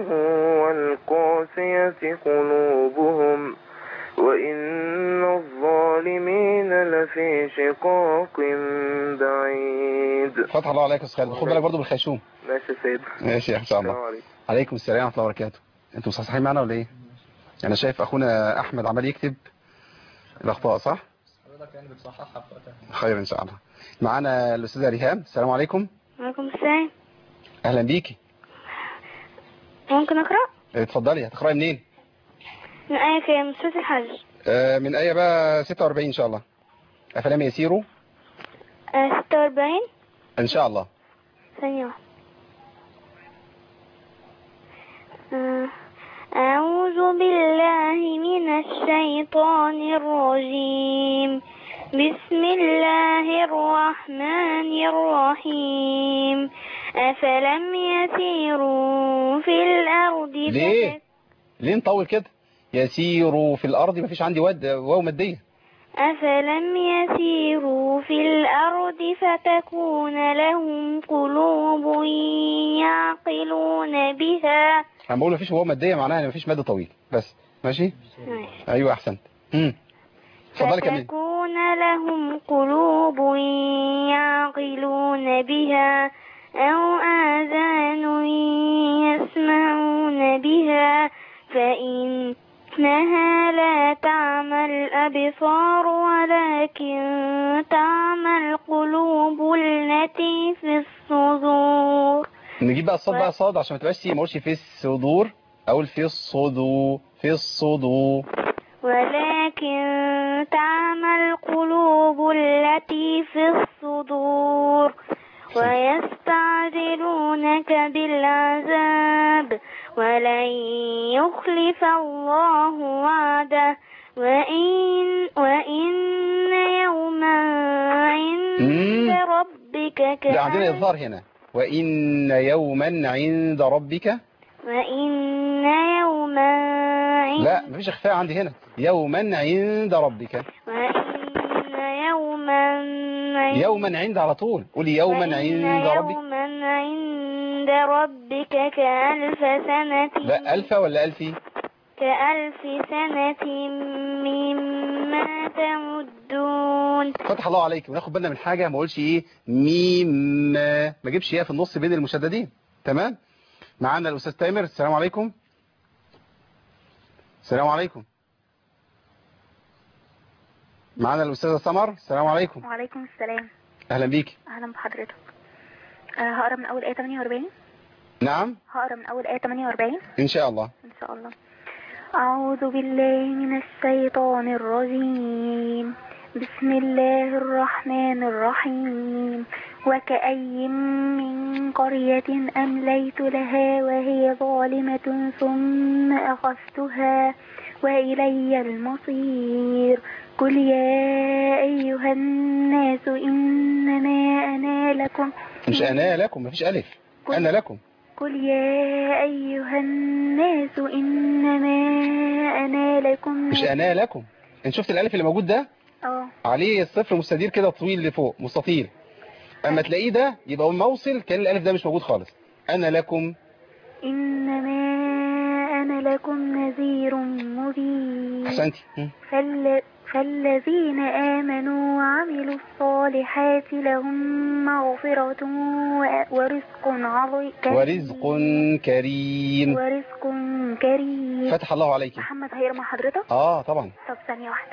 والقاسية قلوبهم وإن الظالمين لفي شقاق بعيد. فتح الله عليك يا استاذ خالد. خد بالك برضه بالخيشوم. ماشي يا سيد. ماشي ان شاء الله. السلام عليكم. عليكم السلام ورحمه الله وبركاته. انتوا مصحصحين معانا ولا ايه؟ انا شايف اخونا احمد عمال يكتب الاخطاء صح؟ حضرتك يعني بتصححها في وقتها. خير ان شاء الله. معانا الاستاذه ريهام. السلام عليكم. وعليكم السلام. اهلا بيكي. ممكن اقرا؟ اتفضلي. هتقراي منين؟ من آية في من سورة الحج. من آية بقى 46 ان شاء الله. افلام يسيروا 46 ان شاء الله. ثانية واحدة. أعوذ بالله من الشيطان الرجيم. بسم الله الرحمن الرحيم. أفلم يسيروا في الأرض ليه نطول كده؟ يسيروا في الأرض مفيش عندي واو مادية. أفلم يسيروا في الأرض فتكون لهم قلوب يعقلون بها. أنا بقول مفيش واو مادية معناها إن مفيش مادة طويل بس. ماشي؟ أيوة أحسنت. اتفضلي كملي. فتكون لهم قلوب يعقلون بها أو آذان يسمعون بها فإنها لا تعمى الأبصار ولكن تعمى القلوب التي في الصدور. نجيب بقى الصوت بقى صاد عشان ما تبقاش ما اقولش في الصدور، اقول في الصدور. في الصدور. ولكن تعمى القلوب التي في الصدور. ويستعجلونك بالعذاب ولن يخلف الله وعده وإن يوما عند ربك ده عندنا إظهار هنا. وإن يوما عند ربك. وإن يوما عند لا مفيش إخفاء عندي هنا. يوما عند ربك. يوما عند على طول. قولي يوما عند ربك. يوما عند ربك كألف سنة. لا ألف ولا ألفي؟ كألف سنة ما تمدون. فتح الله عليك. وناخد بالنا من حاجة، ما اقولش ايه ميم ما اجيبش ياء في النص بين المشددين. تمام. معانا الأستاذ تامر. السلام عليكم. السلام عليكم. معانا الأستاذة سمر. السلام عليكم. وعليكم السلام. أهلا بيك. أهلا بحضرتك. هقرأ من أول آية 48. نعم. هقرأ من أول آية 48 إن شاء الله. إن شاء الله. أعوذ بالله من الشيطان الرجيم. بسم الله الرحمن الرحيم. وكأي من قرية أمليت لها وهي ظالمة ثم أخذتها وإلي المصير. قل يا أيها الناس إنما أنا لكم. مش أنا لكم، مفيش ألف. أنا لكم. قل يا أيها الناس إنما أنا لكم. مش أنا لكم. إن شفت الألف اللي موجود ده عليه الصفر مستدير كده طويل لفوق مستطيل. أما تلاقيه ده يبقى موصل كان الألف ده مش موجود خالص. أنا لكم. إنما أنا لكم نذير مبين. أحسنتي. فالذين آمنوا وعملوا الصالحات لهم مغفرة ورزق عظيم. ورزق كريم. ورزق كريم. فتح الله عليك. محمد هيقرا مع حضرتك؟ طبعا. طب ثانية واحدة.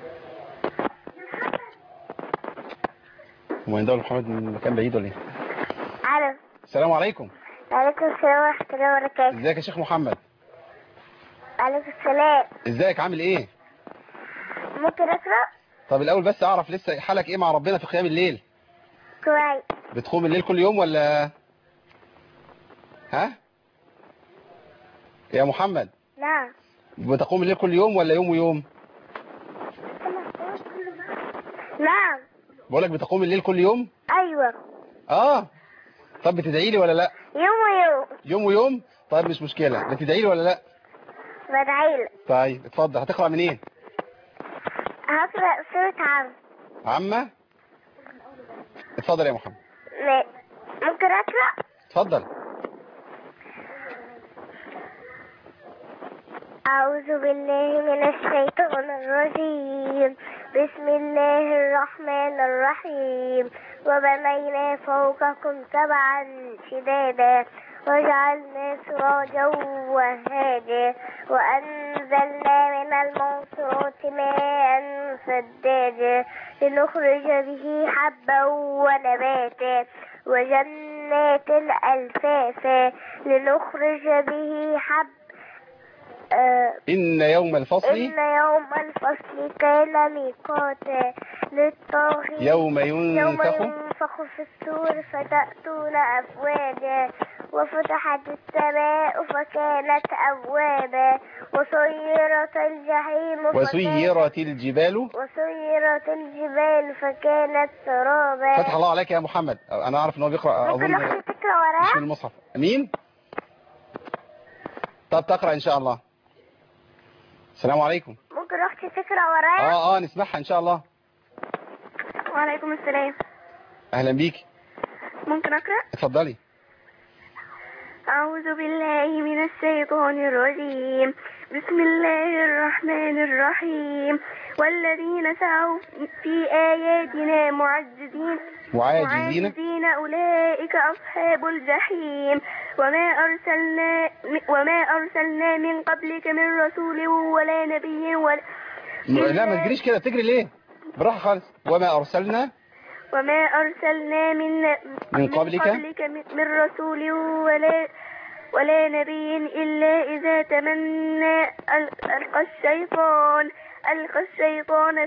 هو يندور محمد من مكان بعيد ولا ايه؟ الو. السلام عليكم. وعليكم السلام ورحمة الله وبركاته. ازيك يا شيخ محمد؟ وعليكم السلام. ازيك عامل ايه؟ ممكن اقرا؟ طب الاول بس اعرف لسه حالك ايه مع ربنا في قيام الليل؟ كويس. بتقوم الليل كل يوم ولا ها؟ يا محمد. نعم. بتقوم الليل كل يوم ولا يوم ويوم؟ نعم. بقولك بتقوم الليل كل يوم؟ ايوه. طب بتدعي لي ولا لا؟ يوم ويوم. يوم ويوم؟ طيب مش مشكلة. بتدعي لي ولا لا؟ بدعي لك. طيب اتفضل. هتقرأ منين؟ هقرأ سورة عامة. اتفضل يا محمد. ممكن اقرأ؟ اتفضل. أعوذ بالله من الشيطان الرجيم. بسم الله الرحمن الرحيم. وبنينا فوقكم سبعا شدادا وجعلنا سراجا وهاجا وأنزلنا من المعصرات ماء ثجاجا لنخرج به حبا ونباتا وجنات ألفافا لنخرج به إن يوم الفصل كان ميقاتا للطاغين. يوم ينفخ في الصور فتأتون أفواجا وفتحت السماء فكانت أبوابا وسيرت الجحيم وسيرت الجبال فكانت سرابا. فتح الله عليك يا محمد. أنا أعرف إن هو بيقرأ أظن مش من المصحف. مين؟ طب تقرأ إن شاء الله. السلام عليكم. ممكن أختي تقرأ ورايا؟ نسمعها إن شاء الله. وعليكم السلام. أهلا بيك. ممكن أقرأ؟ اتفضلي. أعوذ بالله من الشيطان الرجيم. بسم الله الرحمن الرحيم. والذين سعوا في آياتنا معجزين أولئك أصحاب الجحيم. وما أرسلنا من قبلك من رسول ولا نبي لا ما تجريش كده. بتجري ليه؟ براحة خالص. وما أرسلنا من قبلك من رسول ولا نبي إلا إذا تمنى ألقى الشيطان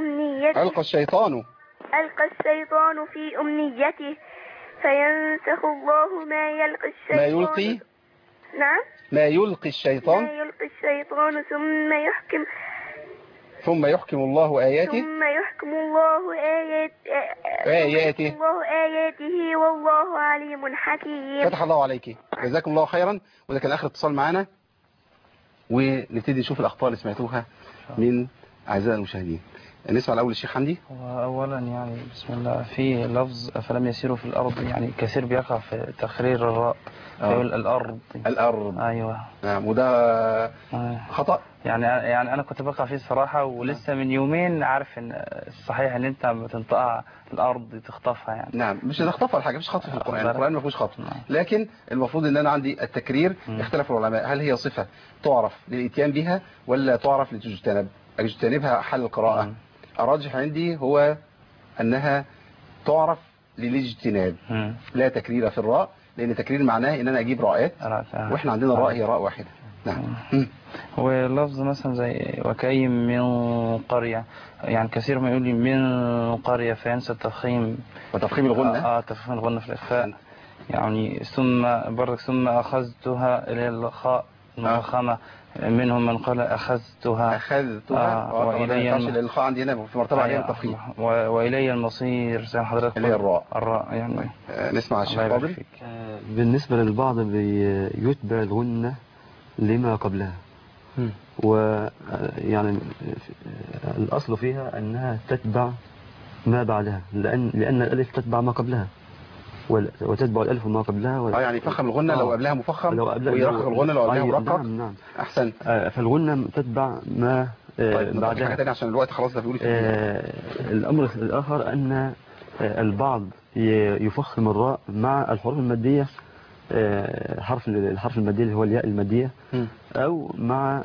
في أمنيته فينسخ الله ما يلقي الشيطان. نعم. ما يلقي الشيطان ثم يحكم الله آياته والله عليم حكيم. فتح الله عليك. جزاكم الله خيرا. وده كان آخر اتصال معنا، ونبتدي نشوف الأخطاء اللي سمعتوها من أعزائي المشاهدين. نسمع الأول الشيخ حمدي. أولا يعني بسم الله، في لفظ أفلم يسيروا في الأرض، يعني كثير بيقع في تخرير الراء. يقول الأرض. الأرض. أيوة. نعم. وده خطأ. يعني انا كنت بقرا فيه صراحه، ولسه من يومين عارف ان الصحيح ان انت بتنطقها الارض تخطفها يعني. نعم، مش هتخطفها الحاجه، مش خطف في القران ما فيهوش خطف، لكن المفروض ان انا عندي التكرير. اختلف العلماء هل هي صفه تعرف للاتيان بها ولا تعرف لتجتنب، اجتنبها حل القراءه. الراجح عندي هو انها تعرف للاجتناب، لا تكرير في الراء، لان تكرير معناه ان انا اجيب راءات، واحنا عندنا الراء هي راء واحده. نعم. ولفظ مثلا زي وكأي من قرية، يعني كثير ما يقول لي من قرية فينسى التفخيم وتفخيم الغنة. تفخيم الغنة في الإخفاء. يعني ثم أخذتها إلى الخاء المفخمة، منهم من قال أخذتها وإلي الخاء عندي هنا في مرتبة عليها التفخيم. وإلي المصير زي ما حضرتك اللي هي الراء يعني. نسمع الشيخ فاضل. بالنسبة للبعض بيتبع الغنة لما قبلها، ويعني الأصل فيها أنها تتبع ما بعدها، لأن الألف تتبع ما قبلها، وتتبع الألف ما قبلها. يعني فخم الغنة لو قبلها مفخم، ويرخم الغنة لو قبلها مرقق. نعم. أحسن. فالغنة تتبع ما بعدها. حاجة تانية عشان الوقت خلاص ده بيقول. الأمر الآخر أن البعض يفخم الراء مع الحروف المادية، الحرف المادي اللي هو الياء المادية، أو مع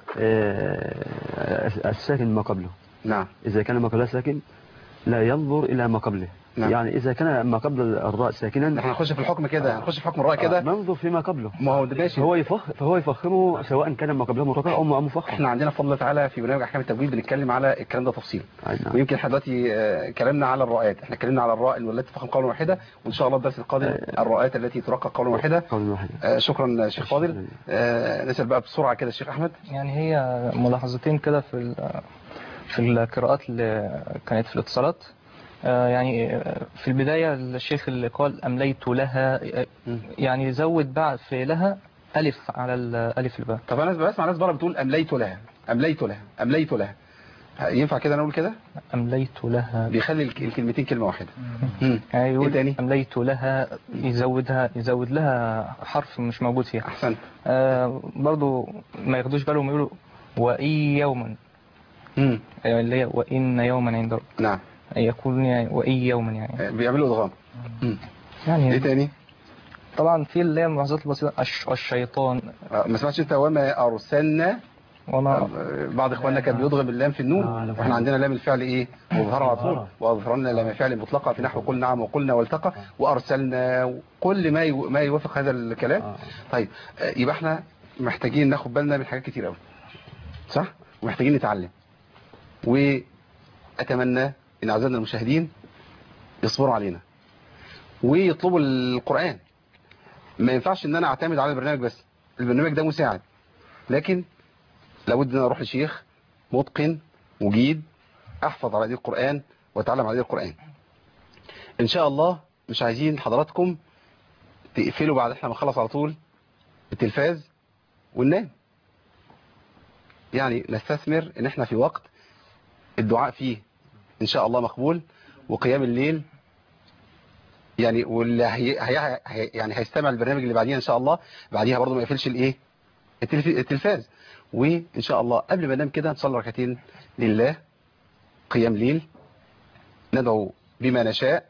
الساكن ما قبله. نعم. إذا كان ما قبله ساكن لا ينظر إلى ما قبله. نعم. يعني إذا كان ما قبل الراء ساكنا، نحن هنخش في الحكم كده، هنخش في حكم الراء كده، ننظر فيما قبله. ما هو ده ماشي. فهو يفخمه سواء كان ما قبله مرقق أو مفخم. احنا عندنا بفضل الله تعالى في برنامج أحكام التجويد بنتكلم على الكلام ده تفصيل. نعم. ويمكن احنا دلوقتي كلامنا على الراءات، احنا اتكلمنا على الراء التي تفخم قولا واحدة، وإن شاء الله الدرس القادم الراءات التي ترقق قولا واحدة. شكرا شيخ فاضل. نسأل بقى بسرعة كده الشيخ أحمد. يعني هي ملاحظتين كده في القراءات اللي كانت في الاتصالات. يعني في البداية الشيخ اللي قال أمليت لها، يعني زود بعد في لها ألف على الألف الباء. طب أنا بسمع ناس بره بتقول أمليت لها أمليت لها أمليت لها، ينفع كده نقول كده؟ أمليت لها بيخلي الكلمتين كلمة واحدة. يعني يقول تاني؟ أمليت لها يزود لها حرف مش موجود فيها. أحسنت. برضو ما ياخدوش بالهم يقولوا وإي يوما، اللي هي وإن يوما عند ربك. نعم. يكون يعني وإي يوما، يعني بيعملوا إدغام. يعني إيه تاني؟ طبعا في اللي هي الملاحظات البسيطة الشيطان. ما سمعتش أنت وما أرسلنا؟ بعض إخواننا كان بيضغم اللام في النون، وإحنا عندنا لام الفعل إيه مظهرة على طول، وأظهرنا لام الفعل مطلقة في نحو قل نعم وقلنا والتقى وأرسلنا، كل ما يوافق هذا الكلام. طيب يبقى إحنا محتاجين ناخد بالنا من حاجات كتير قوي، صح؟ ومحتاجين نتعلم، وأتمنى إن أعزائنا المشاهدين يصبروا علينا ويطلبوا القرآن. ما ينفعش إن أنا أعتمد على البرنامج بس، البرنامج ده مساعد، لكن لابد ان انا اروح لشيخ متقن مجيد احفظ على ايدي القرآن واتعلم على ايدي القرآن. ان شاء الله مش عايزين حضراتكم تقفلوا بعد احنا ما نخلص على طول التلفاز وننام. يعني نستثمر ان احنا في وقت الدعاء فيه ان شاء الله مقبول، وقيام الليل يعني، واللي يعني هيستمع البرنامج اللي بعديها ان شاء الله بعديها برضو ما يقفلش الايه التلفاز. وإن شاء الله قبل ما ننام كده نصلي ركعتين لله قيام ليل، ندعو بما نشاء.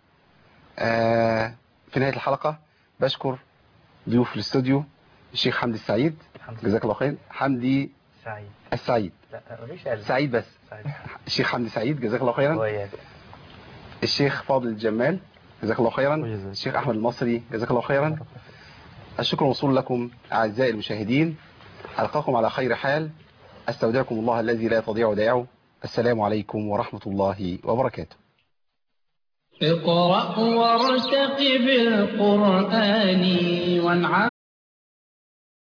في نهاية الحلقة بشكر ضيوف الاستوديو الشيخ حمدي السعيد، جزاك الله خير. حمدي السعيد، سعيد بس. الشيخ حمدي سعيد جزاك الله خيرا. الشيخ فاضل الجمال جزاك الله خيرا. الشيخ أحمد المصري جزاك الله خيرا. الشكر موصول لكم أعزائي المشاهدين، ألقاكم على خير حال، أستودعكم الله الذي لا تضيع ودائعه. السلام عليكم ورحمة الله وبركاته. اقرأ وارتقب القرآن وانعم